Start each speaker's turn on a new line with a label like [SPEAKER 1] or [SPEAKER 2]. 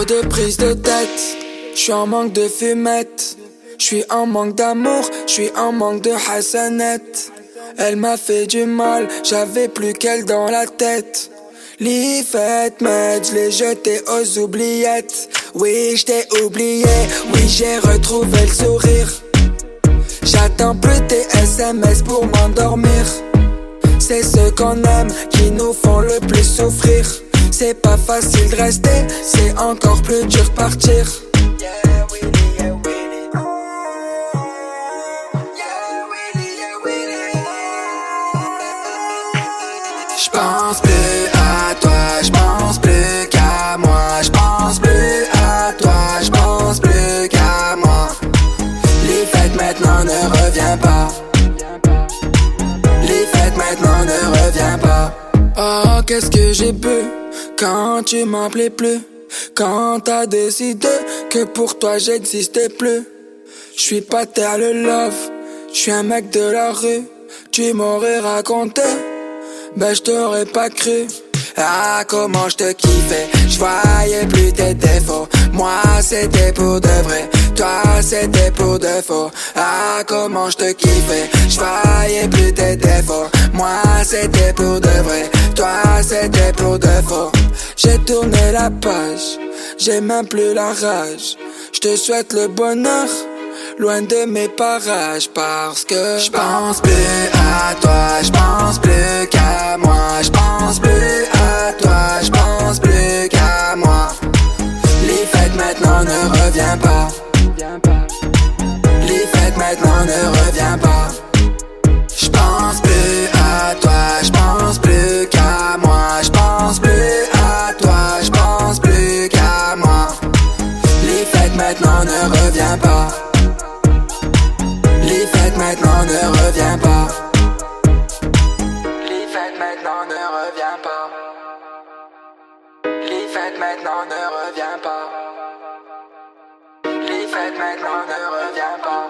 [SPEAKER 1] Trop de prise de tête, j'suis en manque de fumette. J'suis en manque d'amour, j'suis en manque de hassanette. Elle m'a fait du mal, j'avais plus qu'elle dans la tête. L'ifette, mais j'l'ai jeté aux oubliettes. Oui, j't'ai oublié, oui j'ai retrouvé le sourire. J'attends plus tes SMS pour m'endormir. C'est ceux qu'on aime qui nous font le plus souffrir. C'est pas facile de rester, c'est encore plus dur de partir. J'pense plus à toi, j'pense plus qu'à moi. J'pense plus à toi, j'pense plus qu'à moi. Les fêtes maintenant ne revient pas. Les fêtes maintenant ne revient pas. Oh, qu'est-ce que j'ai bu quand tu m'appelais plus. Quand t'as décidé que pour toi j'existais plus. J'suis pas terre le love, j'suis un mec de la rue. Tu m'aurais raconté, ben j't'aurais pas cru. Ah comment j'te kiffais, j'voyais plus tes défauts. Moi c'était pour de vrai, toi c'était pour de faux. Ah comment j'te kiffais, j'voyais plus tes défauts. Moi c'était pour de vrai, toi c'était pour de faux. J'ai tourné la page, j'ai même plus la rage. J'te souhaite le bonheur, loin de mes parages. Parce que j'pense plus à toi, j'pense plus qu'à moi. J'pense plus à toi, j'pense plus qu'à moi. Les fêtes maintenant ne revient pas. Les fêtes maintenant ne revient pas. J'pense plus à toi, j'pense plus qu'à moi. J'pense plus à toi, j'pense plus qu'à moi. Les fêtes maintenant ne revient pas. Les fêtes maintenant ne revient pas. Les fêtes maintenant ne revient pas. Les fêtes maintenant ne revient pas. Les fêtes maintenant ne revient pas.